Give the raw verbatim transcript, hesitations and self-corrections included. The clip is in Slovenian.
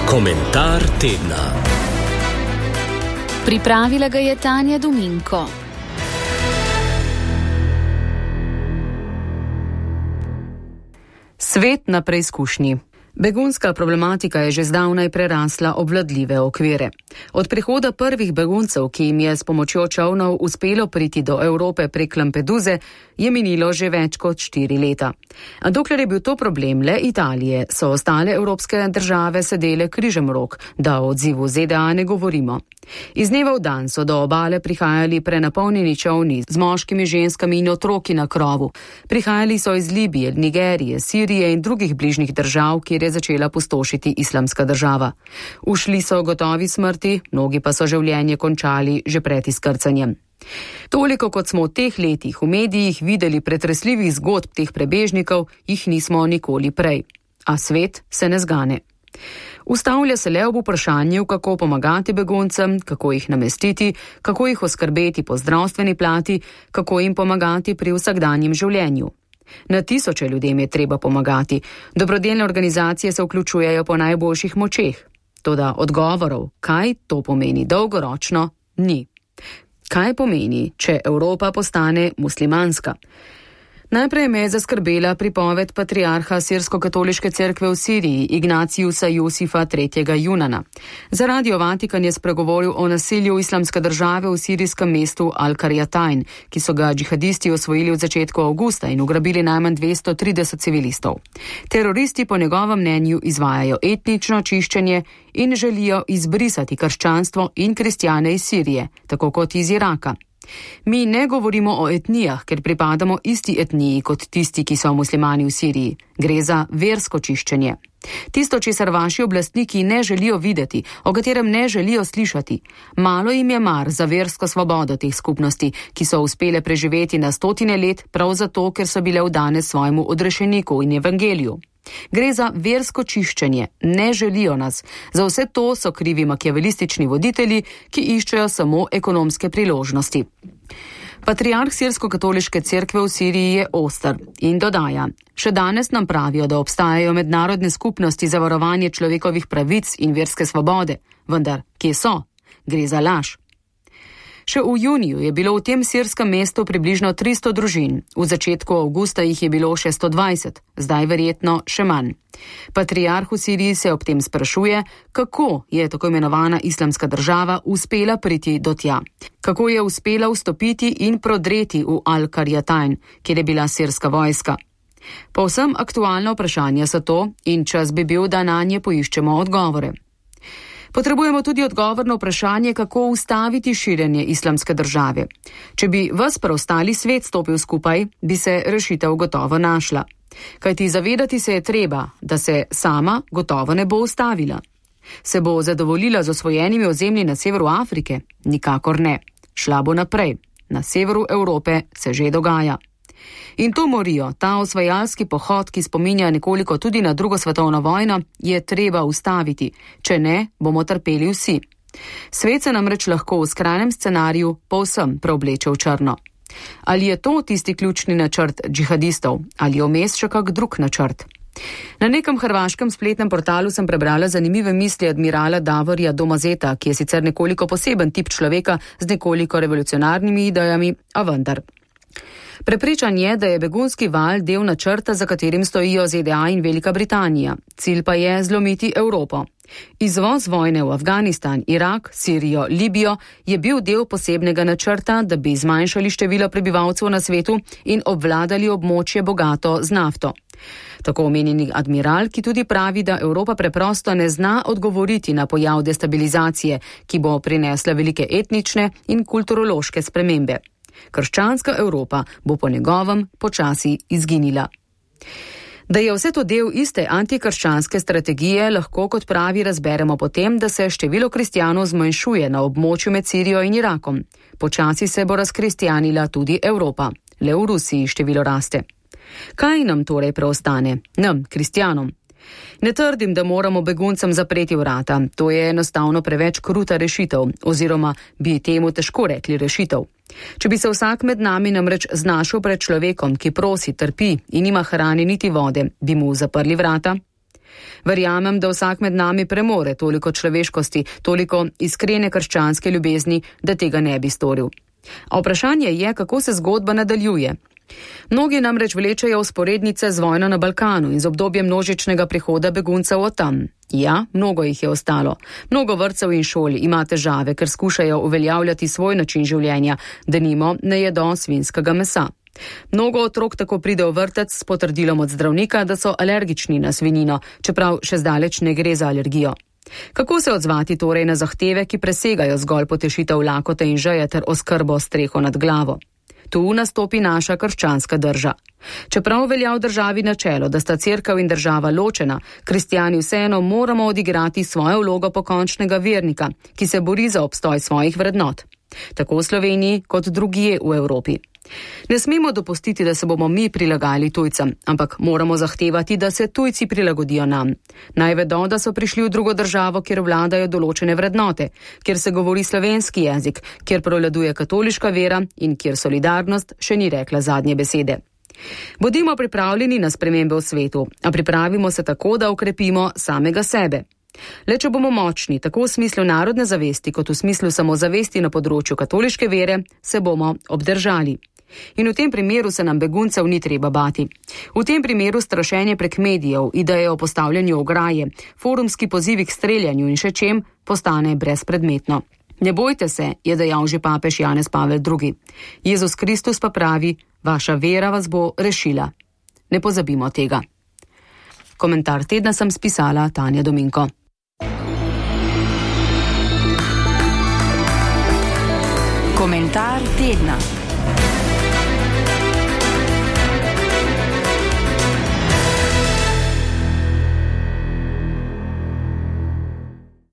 Komentar tedna. Pripravila ga je Tanja Dominko. Svet na preizkušnji. Begunska problematika je že zdavnaj prerasla obvladljive okvire. Od prihoda prvih beguncev, ki jim je s pomočjo čolnov uspelo priti do Evrope prek Lampeduze, je minilo že več kot štiri leta. A dokler je bil to problem le Italije, so ostale evropske države sedele križem rok, da o odzivu Z D A ne govorimo. Iz dneva v dan so do obale prihajali prenapolnjeni čolni z moškimi, ženskami in otroki na krovu. Prihajali so iz Libije, Nigerije, Sirije in drugih bližnjih držav, kjer je začela pustošiti Islamska država. Ušli so gotovi smrti, mnogi pa so življenje končali že pred izkrcanjem. Toliko, kot smo v teh letih v medijih videli pretresljivih zgodb teh prebežnikov, jih nismo nikoli prej. A svet se ne zgane. Ustavlja se le ob vprašanju, kako pomagati beguncem, kako jih namestiti, kako jih oskrbeti po zdravstveni plati, kako jim pomagati pri vsakdanjem življenju. Na tisoče ljudem je treba pomagati. Dobrodelne organizacije se vključujejo po najboljših močeh. Toda odgovorov, kaj to pomeni dolgoročno, ni. Kaj pomeni, če Evropa postane muslimanska? Najprej me je zaskrbela pripoved patriarha Sirsko-katoliške cerkve v Siriji, Ignaciusa Josifa tretjega Junana. Za Radio Vatikan je spregovoril o nasilju Islamske države v sirijskem mestu Al-Qaryatain, ki so ga džihadisti osvojili v začetku avgusta in ugrabili najmanj dvesto trideset civilistov. Teroristi po njegovem mnenju izvajajo etnično čiščenje in želijo izbrisati krščanstvo in kristjane iz Sirije, tako kot iz Iraka. Mi ne govorimo o etnijah, ker pripadamo isti etniji kot tisti, ki so muslimani v Siriji. Gre za versko čiščenje. Tisto, česar vaši oblastniki ne želijo videti, o katerem ne želijo slišati. Malo jim je mar za versko svobodo teh skupnosti, ki so uspele preživeti na stotine let prav zato, ker so bile vdane svojemu odrešeniku in evangeliju. Gre za versko čiščenje, ne želijo nas. Za vse to so krivi makijavelistični voditelji, ki iščejo samo ekonomske priložnosti. Patriarh Sirsko-katoliške cerkve v Siriji je oster in dodaja: še danes nam pravijo, da obstajajo mednarodne skupnosti za varovanje človekovih pravic in verske svobode, vendar kje so? Gre za laž. Še v juniju je bilo v tem sirskem mestu približno tristo družin, v začetku avgusta jih je bilo še sto dvajset, zdaj verjetno še manj. Patriarh v Siriji se ob tem sprašuje, kako je tako imenovana Islamska država uspela priti do tja. Kako je uspela vstopiti in prodreti v Al-Qaryatain, kjer je bila sirska vojska. Povsem aktualna vprašanja so to in čas bi bil, da nanje poiščemo odgovore. Potrebujemo tudi odgovor na vprašanje, kako ustaviti širjenje Islamske države. Če bi ves preostali svet stopil skupaj, bi se rešitev gotovo našla. Kajti zavedati se je treba, da se sama gotovo ne bo ustavila. Se bo zadovoljila z osvojenimi ozemlji na severu Afrike? Nikakor ne. Šla bo naprej. Na severu Evrope se že dogaja. In to morijo, ta osvajalski pohod, ki spominja nekoliko tudi na drugo svetovno vojno, je treba ustaviti. Če ne, bomo trpeli vsi. Svet se namreč lahko v skrajnem scenariju povsem preobleče v črno. Ali je to tisti ključni načrt džihadistov, ali je vmes še kak drug načrt? Na nekem hrvaškem spletnem portalu sem prebrala zanimive misli admirala Davorja Domazeta, ki je sicer nekoliko poseben tip človeka z nekoliko revolucionarnimi idejami, a vendar. Prepričan je, da je begunski val del načrta, za katerim stojijo Z D A in Velika Britanija. Cilj pa je zlomiti Evropo. Izvoz vojne v Afganistan, Irak, Sirijo, Libijo je bil del posebnega načrta, da bi zmanjšali število prebivalcev na svetu in obvladali območje bogato z nafto. Tako omenjeni admiral, ki tudi pravi, da Evropa preprosto ne zna odgovoriti na pojav destabilizacije, ki bo prinesla velike etnične in kulturološke spremembe. Krščanska Evropa bo po njegovem počasi izginila. Da je vse to del iste antikrščanske strategije, lahko, kot pravi, razberemo potem, da se število kristjanov zmanjšuje na območju med Sirijo in Irakom. Počasi se bo razkristjanila tudi Evropa. Le v Rusiji število raste. Kaj nam torej preostane? Nam, kristjanom. Ne trdim, da moramo beguncem zapreti vrata. To je enostavno preveč kruta rešitev, oziroma bi temu težko rekli rešitev. Če bi se vsak med nami namreč znašel pred človekom, ki prosi, trpi in nima hrane niti vode, bi mu zaprli vrata? Verjamem, da vsak med nami premore toliko človeškosti, toliko iskrene krščanske ljubezni, da tega ne bi storil. A vprašanje je, kako se zgodba nadaljuje. Mnogi namreč vlečejo vzporednice z vojno na Balkanu in z obdobjem množičnega prihoda beguncev od tam. Ja, mnogo jih je ostalo. Mnogo vrtcev in šol ima težave, ker skušajo uveljavljati svoj način življenja, denimo ne jedo svinjskega mesa. Mnogo otrok tako pride v vrtec s potrdilom od zdravnika, da so alergični na svinjino, čeprav še zdaleč ne gre za alergijo. Kako se odzvati torej na zahteve, ki presegajo zgolj potešitev lakote in žeje ter oskrbo streho nad glavo? Tu nastopi naša krščanska drža. Čeprav velja v državi načelo, da sta cerkev in država ločena, kristjani vseeno moramo odigrati svojo vlogo pokončnega vernika, ki se bori za obstoj svojih vrednot. Tako v Sloveniji kot drugje v Evropi. Ne smemo dopustiti, da se bomo mi prilagali tujcem, ampak moramo zahtevati, da se tujci prilagodijo nam. Naj vedo, da so prišli v drugo državo, kjer vladajo določene vrednote, kjer se govori slovenski jezik, kjer prevladuje katoliška vera in kjer solidarnost še ni rekla zadnje besede. Bodimo pripravljeni na spremembe v svetu, a pripravimo se tako, da okrepimo samega sebe. Le če bomo močni, tako v smislu narodne zavesti, kot v smislu samozavesti na področju katoliške vere, se bomo obdržali. In v tem primeru se nam beguncev ni treba bati. V tem primeru strašenje prek medijev, ideje o postavljanju ograje, forumski pozivi k streljanju in še čem postane brezpredmetno. Ne bojte se, je dejal že papež Janez Pavel drugi. Jezus Kristus pa pravi, vaša vera vas bo rešila. Ne pozabimo tega. Komentar tedna sem spisala Tanja Dominko. Komentar tedna.